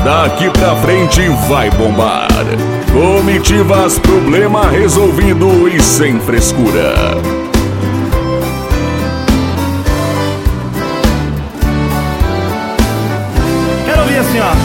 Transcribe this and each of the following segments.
daqui pra frente vai bombar. Comitivas, problema resolvido e sem frescura. Quero ouvir assim, ó.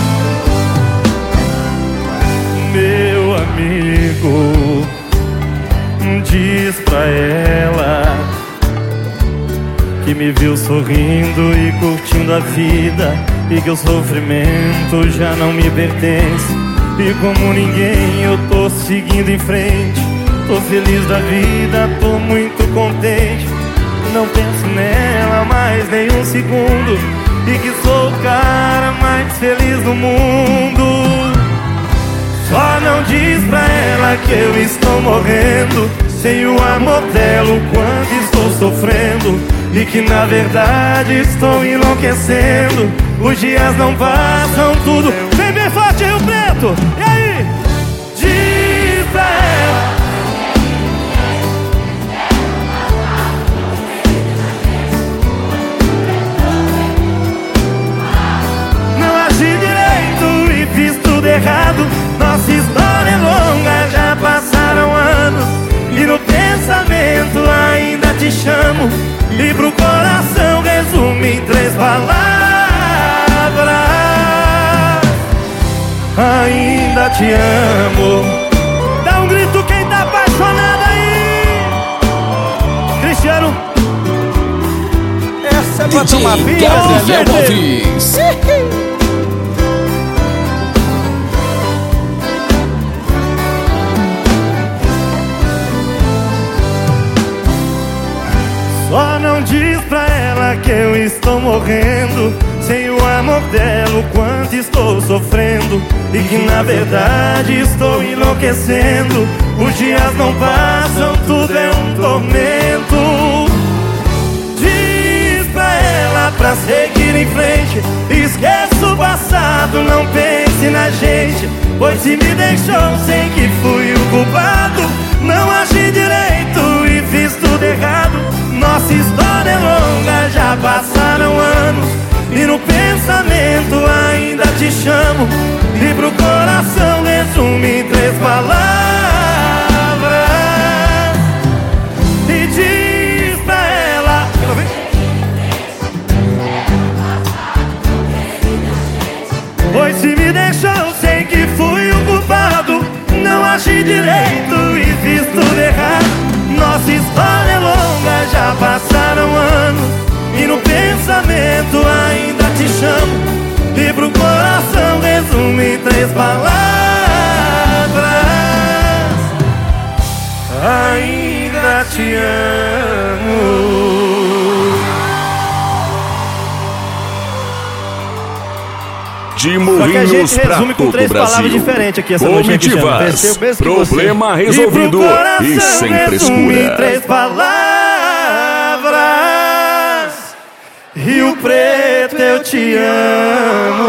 Meu amigo, diz pra ela que me viu sorrindo e curtindo a vida, e que o sofrimento já não me pertence. E como ninguém eu tô seguindo em frente, tô feliz da vida, tô muito contente. Não penso nela mais nem um segundo, e que sou o cara mais feliz do mundo. Só não diz pra ela que eu estou morrendo sem o amor dela, o quanto estou sofrendo, e que na verdade estou enlouquecendo. Os dias não passam, tudo vem bem forte, Rio Preto. E aí? Diz pra ela. Não agi direito e fiz tudo errado. Nossa história é longa, já passaram anos, e no pensamento ainda te chamo. E pro coração resumo em 3 palavras: ainda te amo. Dá um grito quem tá apaixonado aí. Cristiano, essa é pra tomar DJ pinga, Gabriel Alves. Só não diz pra ela que eu estou morrendo sem o amor dela, o quanto estou sofrendo, e que na verdade estou enlouquecendo. Os dias não passam, tudo é um tormento. Diz pra ela pra seguir em frente, esqueça o passado, não pense na gente, pois se me deixou, sei que fui o culpado. Não agi direito e fiz tudo errado. Nossa história é longa, já passaram anos, e no pensamento ainda te chamo. E pro coração resumo em 3 palavras: e diz pra ela. Pois se me deixou, sei que fui o culpado. Não agi direito e fiz tudo errado. Nossa história é longa, já passaram anos, e no pensamento ainda te chamo. E pro coração resumo em 3 palavras: ainda te amo. De Morrinhos pra todo o Brasil. Aqui, essa Comitivas, problema resolvido e sem frescura. 3 palavras: Rio Preto, eu te amo.